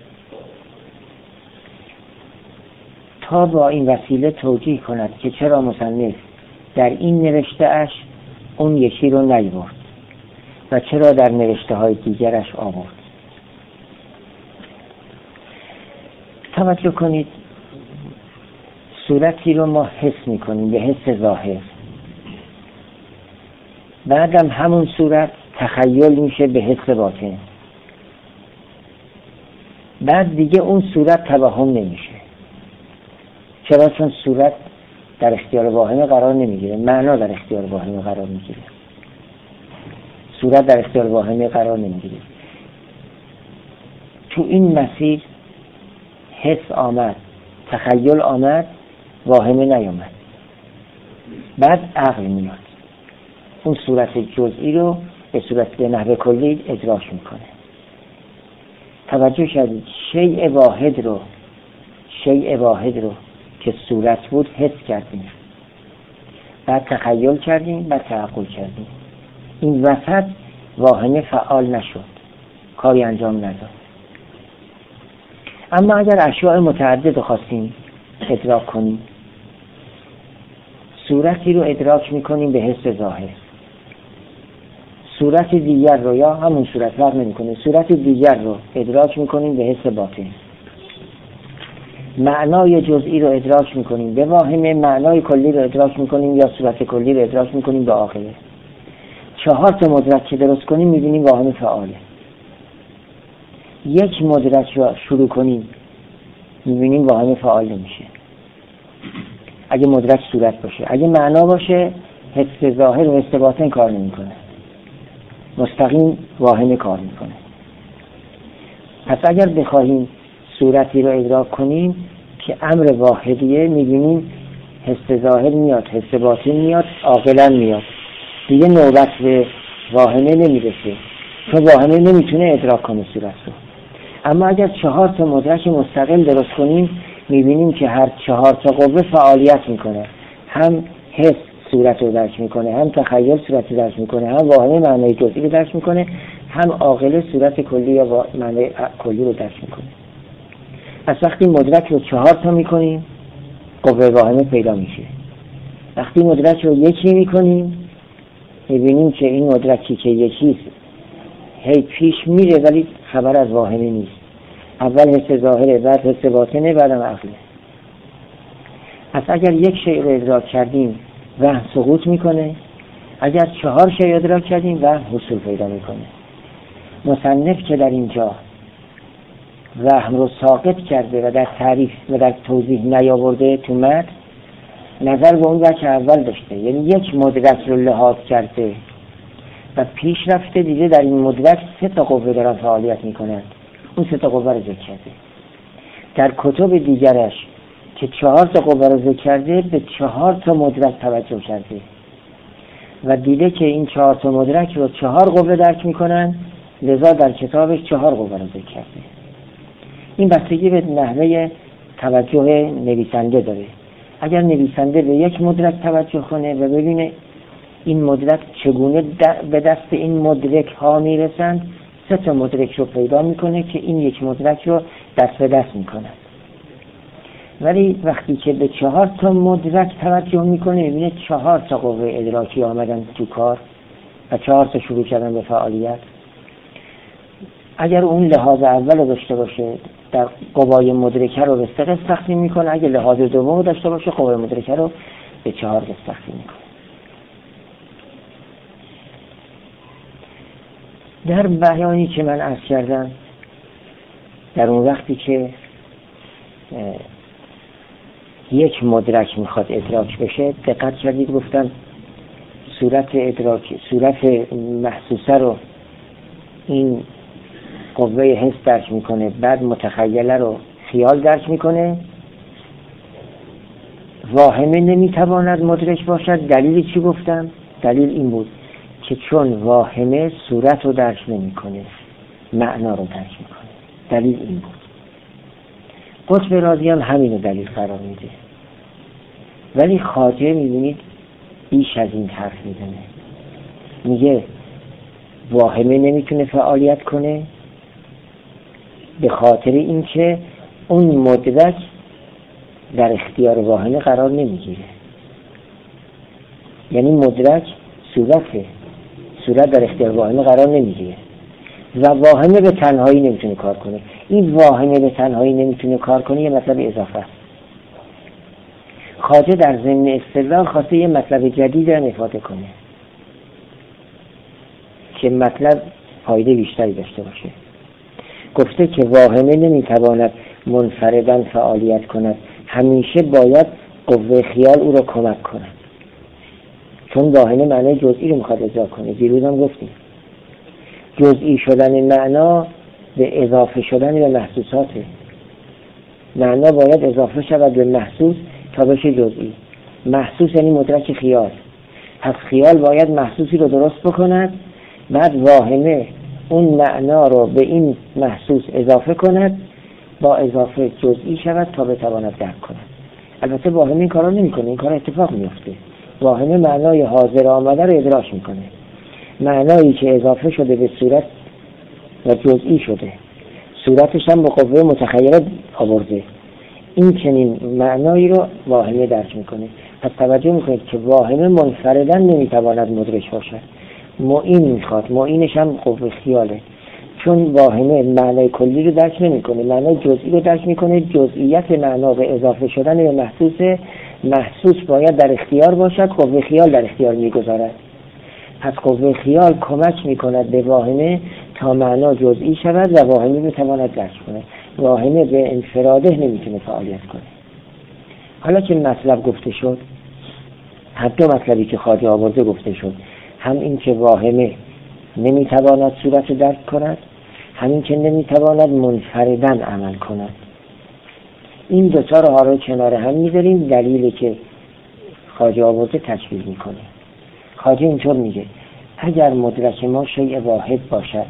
تا با این وسیله توجیه کند که چرا مصنف در این نوشته اش اون یکی رو نیاورد و چرا در نوشته های دیگرش آورد. توجه کنید، صورتی رو ما حس میکنیم به حس ظاهر، بعدم همون صورت تخیل میشه به حس باطن، بعد دیگه اون صورت توهم نمیشه. چرا؟ چون صورت در اختیار واهمه قرار نمیگیره، معنا در اختیار واهمه قرار میگیره، صورت در اختیار واهمه قرار نمیگیره. تو این مسیر حس آمد، تخیل آمد، واهمه نیامد، بعد عقل میاد، اون صورت جزئی رو به صورت به نحو کلی ادراک میکنه. توجه کردید شیء واحد رو که صورت بود حس کردیم، بعد تخیل کردیم، بعد تعقل کردیم. این وسط واهمه فعال نشد، کاری انجام نداد. اما اگر اشیاء متعدد خواستیم ادراک کنیم، صورتی رو ادراک میکنیم به حس ظاهر، صورت دیگر رو یا همون صورت فرق نمیکنه، صورت دیگر رو ادراک میکنیم به حس باطن، معنای جزئی رو ادراک میکنیم به واهمه، معنای کلی رو ادراک میکنیم یا صورت کلی رو ادراک میکنیم به عاقله. 4 تا مدرک که درست کنیم میبینیم واهمه فعاله. یک مدرک رو شروع کنیم میبینیم واهمه فعال نمیشه. اگه مدرک صورت باشه، اگه معنا باشه حس ظاهر و حس باطن کار نمیکنه، مستقیم واهمه کار میکنه. پس اگر بخواهیم صورتی رو ادراک کنیم که امر واحدیه، میبینیم حس ظاهر میاد، حس باطن میاد، عاقلا میاد، دیگه نوبت به واهمه نمیرسه، چون واهمه نمیتونه ادراک کنه صورت رو. اما اگر 4 تا مدرک مستقل درست کنیم میبینیم که هر 4 تا قوه فعالیت میکنه، هم حس صورت رو درک میکنه، هم تخیل صورت رو درک میکنه، هم واهمه معنای جزئی رو درک میکنه، هم عاقله صورت کلی یا معنای کلی رو درک میکنه. پس وقتی مدرک رو 4 تا میکنیم قوه واهمه پیدا میشه. وقتی مدرک رو 1 میکنیم میبینیم که این مدرکی که یکیست هی پیش میره ولی خبر از واهمه نیست. اول حس ظاهره، بعد حس باطنه، بعدم عقله. پس اگر یک شیء رو ادراک کردیم وهم سقوط میکنه، اگر 4 شیء ادراک کردیم وهم حصول پیدا میکنه. مصنف که در اینجا وهم رو ساقط کرده و در تعریف و در توضیح نیاورده تو متن، نظر به اون وجه اول داشته، یعنی یک مدرک رو لحاظ کرده و پیش رفته دیده در این مدرک 3 تا قوه دارن فعالیت میکنن، اون 3 تا قوه رو ذکر کرده. در کتب دیگرش که 4 تا قوه رو ذکر کرده به 4 تا مدرک توجه کرده و دیده که این 4 تا مدرک رو 4 قوه درک میکنن، لذا در کتابش 4 قوه رو ذکر کرده. این بستگی به نحوه توجه نویسنده داره. اگر نویسنده به یک مدرک توجه کنه و ببینه این مدرک چگونه به دست این مدرک ها میرسند، 3 تا مدرک رو پیدا میکنه که این یک مدرک رو دست به دست میکنه. ولی وقتی که به 4 تا مدرک توجه میکنه میبینه 4 تا قوه ادراکی آمدن تو کار و 4 تا شروع کردن به فعالیت. اگر اون لحاظ اول رو داشته باشه در قوای مدرکه رو به 3 قسم تقسیم میکنه، اگر لحاظ دوم رو داشته باشه قوای مدرکه رو به 4 قسم تقسیم میکنه. در بیانی که من عرض کردم در اون وقتی که یک مدرک میخواد ادراک بشه، دقت کردید گفتم صورت ادراک، صورت محسوسه رو این قوه حس درک میکنه، بعد متخیله رو خیال درک میکنه، واهمه نمیتواند مدرک باشد. دلیلی چی گفتم؟ دلیل این بود که چون واهمه صورت رو درک نمیکنه، معنا رو درک میکنه. دلیل این بود. قطب رازی هم همین دلیل قرار میده، ولی خواجه میبینید بیش از این حرف میزنه، میگه واهمه نمیتونه فعالیت کنه به خاطر اینکه اون مدرک در اختیار واهمه قرار نمیگیره. یعنی مدرک صورت در اختیار واهمه قرار نمیگیره. و واهمه به تنهایی نمیتونه کار کنه. این واهمه به تنهایی نمیتونه کار کنه یه مطلب اضافه است. خواجه در ضمن استدلال خواسته یه مطلب جدید رو افاده کنه که مطلب فایده بیشتری داشته باشه. گفته که واهمه نمیتواند منفرداً فعالیت کند، همیشه باید قوه خیال او را کمک کند، چون واهمه معنای جزئی رو میخواد اجرا کنه. دیروز هم گفتیم جزئی شدن معنا به اضافه شدن به محسوساته. معنا باید اضافه شود به محسوس تا بشه جزئی. محسوس یعنی مدرک خیال، پس خیال باید محسوسی رو درست بکند، بعد واهمه اون معنا رو به این محسوس اضافه کند، با اضافه جزئی شود تا بتواند درک کند. البته واهمه این کارا نمیکنه، این کار اتفاق میفته. واهمه معنای حاضر آمده رو ادراک میکنه، معنایی که اضافه شده به صورت و جزئی شده، صورتش هم به قوه متخیله آورده، این چنین معنایی رو واهمه درک میکنه. پس توجه میکنید که واهمه منفرداً نمیتواند مدرک باشد، معین میخواد، معینش هم قوه خیاله، چون واهمه معنای کلی رو درک نمیکنه، معنای جزئی رو درک میکنه. جزئیت معنا به اضافه شدن به محسوس باید در اختیار باشد، قوه خیال در اختیار میگذارد. پس قوه خیال کمک میکند به واهمه تا معنا جزئی شود و واهمه بتواند درک کنه. واهمه به انفراده نمیتونه فعالیت کنه. حالا که مطلب گفته شد، هر دو مطلبی که خواجه آورده گفته شد، هم این که واهمه نمیتواند صورت درک کند، همین که نمیتواند منفرداً عمل کند. این دوتا رو حالا کنار هم میذاریم، دلیلی که خواجه آورده تشبیه میکنه. خواجه اینطور میگه اگر مدرک ما شیء واحد باشد،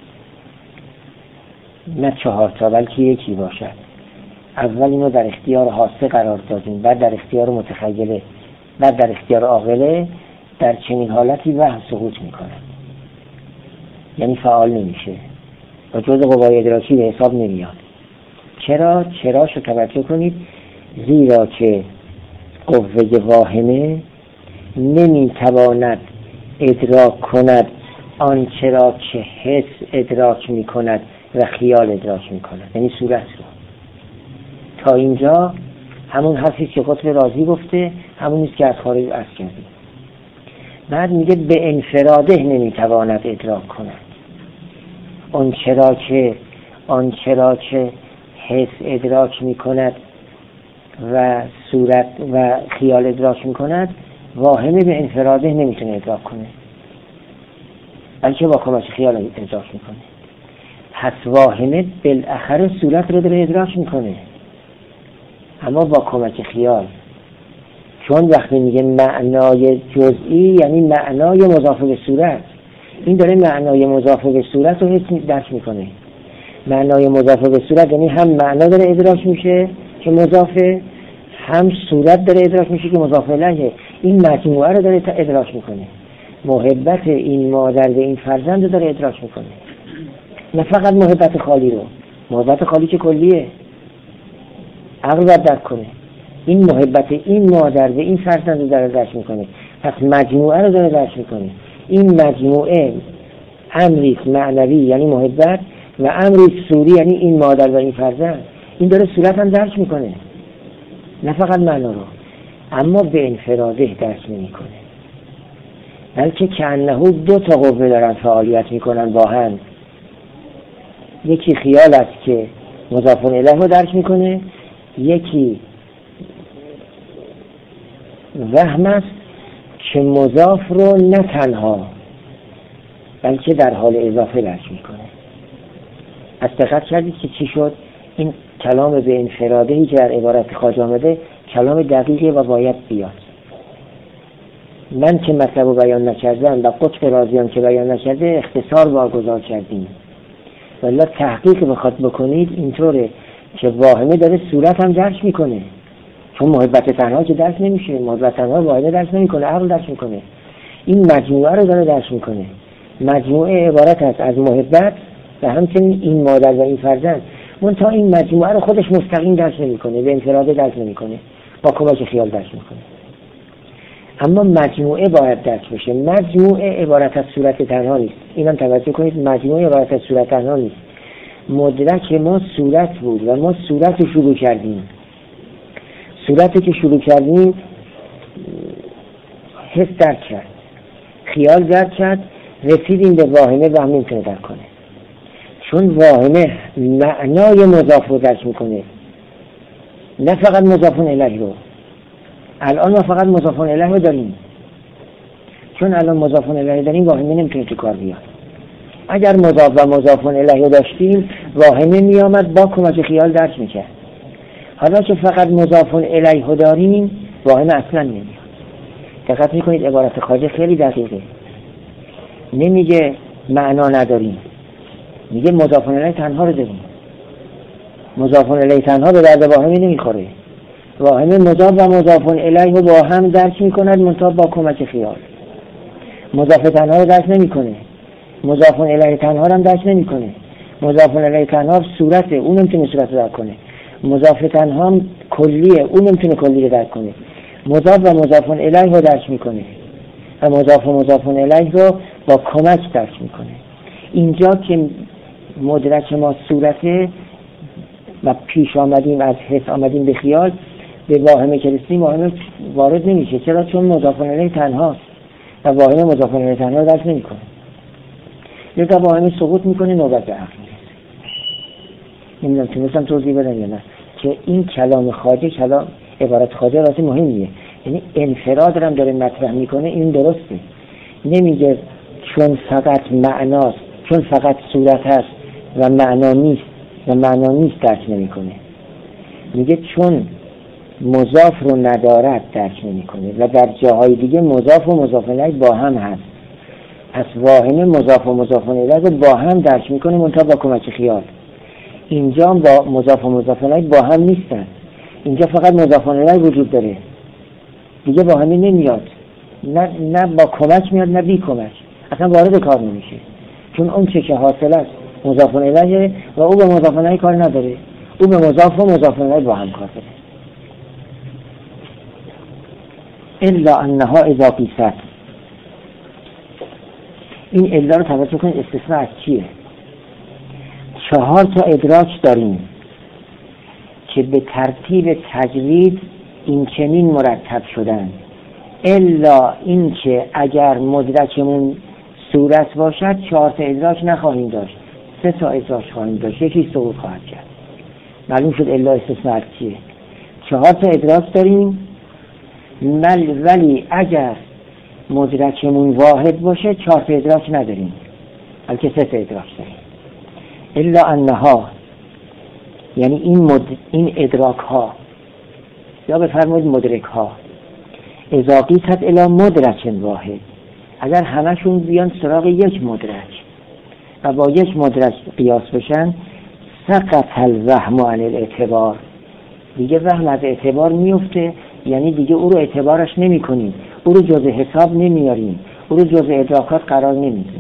نه 4 تا بلکه یکی باشد، اول اینو در اختیار حاسه قرار دادیم، بعد در اختیار متخیله، بعد در اختیار عاقله، در چنین حالتی وهم سقوط میکنه، یعنی فعال نمیشه و جزء قوای ادراکی به حساب نمیاد. چرا شو توجه کنید، زیرا که قوه واهمه نمیتواند ادراک کند آنچه را که حس ادراک میکند و خیال ادراک میکند، یعنی صورت رو. تا اینجا همون حرفی که قطب رازی گفته، همون نیست که از خارج عرض کردیم. بعد میگه به انفراده نمیتواند ادراک کند آنچه را که حس ادراک میکند و صورت و خیال ادراک میکند، واهمه به انفراده نمیتونه ادراک کنه، بلکه با کمک خیال ادراک میکنه. پس واهمه بالاخره صورت رو داره ادراک میکنه، اما با کمک خیال. چون وقتی میگه معنای جزئی یعنی معنای مضاف به صورت، این داره معنای مضاف به صورت رو درک میکنه. معنای مضاف به صورت یعنی هم معنا داره ادراک میشه که مضافه، هم صورت داره ادراک میشه که مضاف الیه. این مجموعه رو داره ادراک میکنه. محبت این مادر به این فرزند رو داره ادراک میکنه، نه فقط محبت خالی رو. محبت خالی که کلیه، عقل باید درک کنه. این محبت این مادر به این فرزند رو داره درک میکنه، پس مجموعه رو داره درک میکنه. این مجموعه امری معنوی یعنی محبت و امری صوری یعنی این مادر و این فرزند، این داره صورت هم درک میکنه، نه فقط معنا رو، اما به انفراده درک نمیکنه، بلکه کأنه 2 تا قوه دارن فعالیت میکنن با هم. یکی خیال است که مضاف الیه رو درک میکنه، یکی وهم است که مضاف رو نه تنها بلکه در حال اضافه درک میکنه. از دقت کردید که چی شد؟ این کلام به انفرادهی که در عبارت خواجه آمده کلام دقیقی و باید بیاد. من که مطلب رو بیان نکردم و قطب رازیان که بیان نکرده اختصار واگذار کردیم. ولی تحقیق بخواد بکنید اینطوره که واهمه داره صورت هم درک میکنه، چون محبت تنها که درک نمیشه، محبت تنها واحده درک نمیکنه، عقل درک میکنه. این مجموعه رو داره درک میکنه. مجموعه عبارت است از محبت و همچنین این مادر و این فرزند. منتها این مجموعه رو خودش مستقیم درک نمیکنه، به انفراده درک نمیکنه، با کمک خیال درک میکنه. اما مجموعه باید درک بشه. مجموعه عبارت از صورت تنها نیست. اینم توجه کنید، مجموعه عبارت از صورت تنها نیست. مدرک ما صورت بود و ما صورت رو شروع کردیم. صورتی که شروع کردیم حس درک کرد، خیال درک کرد، رسیدیم به واهمه و هم نمیتونه درک کنه، چون واهمه معنای مضاف رو درک میکنه، نه فقط مضاف الیه رو. الان ما فقط مضاف الیه رو داریم، چون الان مضاف الیه داریم واهمه نمیتونه تو کار بیاد. اگر مضاف و مضاف الیه داشتیم واهمه میامد با کمک خیال درک میکرد. حالا که فقط مضاف الیه داریم واهمه اصلا نمیاد. دقت میکنید عبارت خواجه خیلی دقیقه، نمیگه معنا نداریم، میگه مضاف الیه تنها رو داریم. مضاف الیه تنها به درد واهمه نمیخوره. واهمه مضاف و مضاف الیه رو با هم درک میکند منتها با کمک خیال. مضاف تنها رو درک نمیکنه، مضاف الیه تنها رو هم درک نمیکنه. مضاف الیه تنها صورته، اون نمیتونه صورت رو درک کنه. مضاف تنها هم کلیه، اون نمیتونه کلی رو درک کنه. مضاف و مضاف الیه رو درک میکنه و مضاف و مضاف الیه رو با کمک درک میکنه. اینجا که مدرک ما صورته و پیش آمدیم از حس آمدیم به خیال، به واهمه که رسیدیم واهمه وارد نمیشه. چرا؟ چون مضاف الیه تنهاست و واهمه مضاف الیه تنها رو درک نمیکنه. لذا واهمه سقوط میکنه، نوبت به عقل میرسه. نمیدونم تونستم توضیح بدم یا نه که این کلام خواجه، کلام عبارت خواجه راست مهمیه، یعنی انفراد رو هم داره مطرح میکنه. این درسته، نمیگه چون فقط معناست، چون فقط صورت هست و معنا نیست درک نمیکنه. میگه چون مضاف رو ندارد درک نمیکنه و در جاهای دیگه مضاف و مضاف الیه با هم هست. پس واهمه مضاف و مضاف الیه رو با هم درک میکنه منتها با کمک خیال. اینجا با مضاف و مضاف الیه با هم نیستن، اینجا فقط مضاف الیه وجود داره، دیگه واهمه نمیاد، نه با کمک میاد نه بی کمک، اصلا وارد کار نمیشه. چون اون چه که حاصل است مضاف الیه و او به مضاف الیه کار نداره، او به مضاف و مضاف الیه با هم کار داره. الا انها اذا قیست، این الا رو توجه کنید استثناء از چیه؟ 4 تا ادراک داریم که به ترتیب تجرید این چنین مرتب شدن. الا این که اگر مدرکمون صورت باشد 4 تا ادراک نخواهیم داشت، 3 تا ادراک خواهیم داشت، یکی سقوط خواهد کرد. معلوم شد الا استثناء چیه؟ 4 تا ادراک داریم ولی اگر مدرکمون واحد باشه 4 تا ادراک نداریم، بلکه 3 تا ادراک داریم. الا انها یعنی این ادراک ها یا بفرمایید مدرک ها اذا قیست الی مدرک واحد، اگر همشون بیان سراغ یک مدرک و با یک مدرک قیاس بشن، سقط الوهم عن الاعتبار، دیگه وهم از اعتبار میفته، یعنی دیگه او رو اعتبارش نمی کنیم، او رو جزء حساب نمیاریم، او رو جزء ادراکات قرار نمیدیم.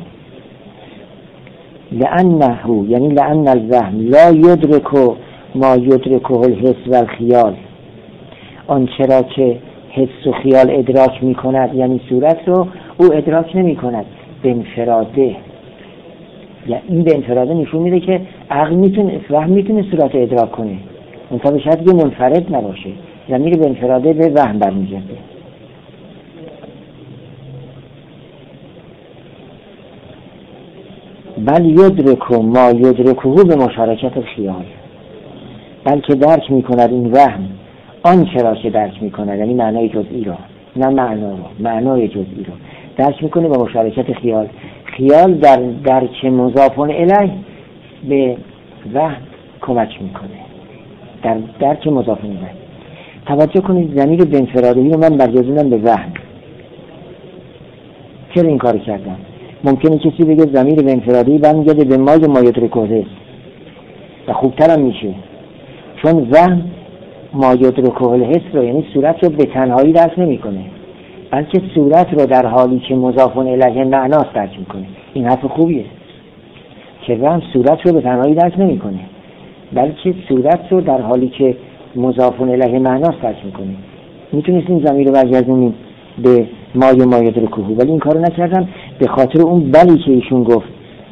لأنه یعنی لأن الوهم لا یدرک ما یدرکه الحس و الخیال، آنچه را که حس و خیال ادراک می کند یعنی صورت رو او ادراک نمی کند به انفراده. یعنی این به انفراده نشون میده که عقل میتونه، وهم میتونه صورت ادراک کنه، منتها به شرطی که منفرد نباشه، ضمیر به انفراده به وهم برمیگرده. بل یدرک ما یدرکه به مشارکت خیال، بلکه درک میکند این وهم آنچه را که درک میکند، یعنی معنای جزئی را، نه معنا را، معنای جزئی را درک میکنه با مشارکت خیال. خیال در درک مضاف الیه به وهم کمک میکنه، در درک مضاف الیه. توجه کنید ضمیر به انفرادی رو من برگردونم به وهم. چرا این کار کردم؟ ممکنه کسی بگه ضمیر به انفرادی برمیگرده به ما یدرکه و خوبتر هم میشه، چون وهم ما یدرکه الحس رو یعنی صورت رو به تنهایی درک نمیکنه، بلکه صورت رو در حالی که مضاف الیه معناست درک میکنه. این حرف خوبیه که وهم صورت رو به تنهایی درک نمیکنه، بلکه صورت رو در حالی که مضاف الیه معناست درک میکنه. میتونستیم ضمیر رو برگردونیم به ما یدرکه، ولی این کارو نکردم به خاطر اون بلی که ایشون گفت.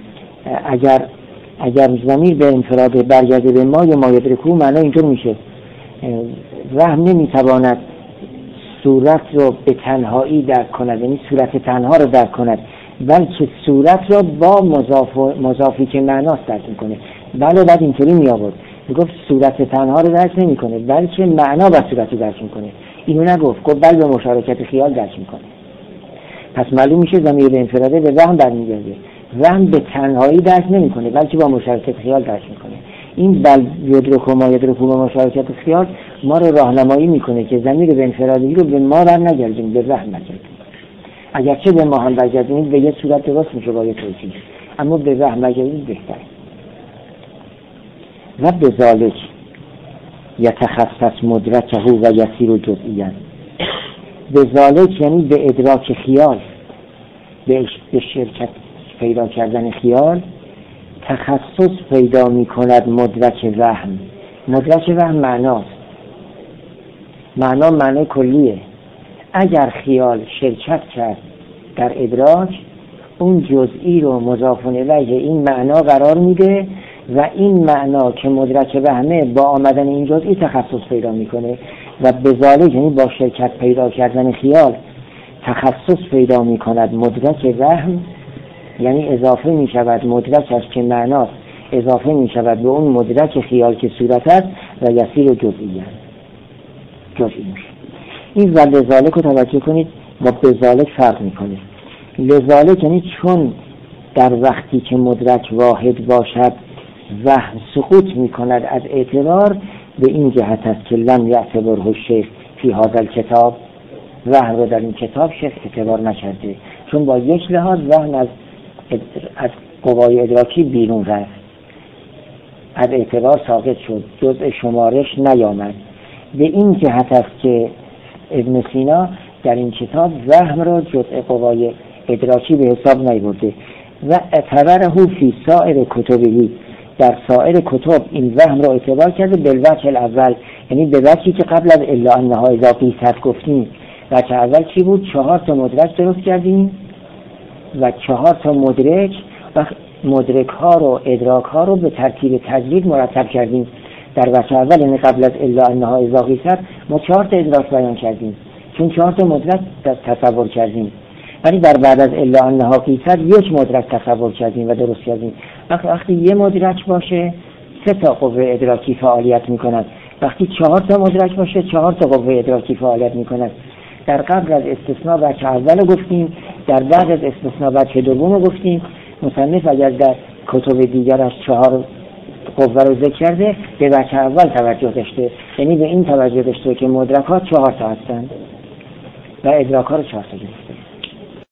اگر ضمیر به انفراد برگرده به ما یدرکه، معنی اینطور میشه وهم نمیتواند صورت رو به تنهایی درک کند، یعنی صورت تنها رو درک کند، بلکه صورت رو با مضافی که معناست درک میکنه. بله بعد اینطوری می آورد، میگفت صورت تنها رو درک نمیکنه بلکه معنا و صورت رو درک میکنه. اینو نگفت، گفت بل به مشارکت خیال درک میکنه. پس معلوم میشه ضمیر به انفراده به وهم برمیگرده. وهم به تنهایی درک نمیکنه بلکه با مشارکت خیال درک میکنه. این بل یدرک و ما یدرک با مشارکت خیال ما رو راهنمایی میکنه که ضمیر به انفرادی رو به ما برنگردیم، به وهم برگردیم. اگرچه به ما هم برگردیم به یه صورت درست میشه با یه توصیف، اما به وهم برگردیم بهتره. و بذالک یتخصص مدرکه و یسیر جزئیاً. بذالک یعنی به ادراک خیال، به شرکت پیدا کردن خیال تخصص پیدا می کند مدرک وهم. مدرک وهم معناست، معنای کلیه. اگر خیال شرکت کرد در ادراک، اون جزئی رو مضاف الیه این معنا قرار میده و این معنا که مدرک وهمه با آمدن این جزئی تخصص پیدا میکنه. و بذالک یعنی با شرکت پیدا کردن خیال تخصص پیدا میکند مدرک وهم، یعنی اضافه میشود مدرکش که معناست، اضافه میشود به اون مدرک خیال که صورت است و یسیر جزئی میشه. این و لذالک رو توجه کنید، با بذالک فرق میکنه. لذالک یعنی چون در وقتی که مدرک واحد باشد وهم سقوط میکند از اعتبار، به این جهت است که لم یعتبره الشیخ فی هذا الکتاب، وهم رو در این کتاب شیخ اعتبار نکرده، چون با یک لحاظ وهم از قوای ادراکی بیرون رفت، از اعتبار ساقط شد، جزء شمارش نیامد. به این جهت است که ابن سینا در این کتاب وهم را جزء قوای ادراکی به حساب نیاورده و اعتبره فی سایر کتبی، در سایر کتب این وهم را اعتبار کرده بالوجه الاول، یعنی به وجهی که قبل از الا انها اذا قیست گفتیم. وجه اول چی بود؟ 4 مدرک درست کردیم و 4 مدرک ها رو ادراک ها رو به ترتیب تجرید مرتب کردیم. در وجه اول یعنی قبل از الا انها اذا قیست ما 4 ادراک بیان کردیم، چون 4 مدرک تصور کردیم. ولی در بعد از الا انها قیست 1 مدرک تصور کردیم و درست کردیم. وقتی یه مدرک باشه 3 قوه ادراکی فعالیت میکنند، وقتی 4 مدرک باشه 4 قوه ادراکی فعالیت میکنند. در قبل از استثناء وجه اول گفتیم، در بعد از استثناء وجه دوم گفتیم. مصنف اگر در کتب دیگرش 4 قوه رو ذکر کرده به وجه اول توجه داشته، یعنی به این توجه داشته که مدرکات 4 هستند و ادراکات 4 گرفته.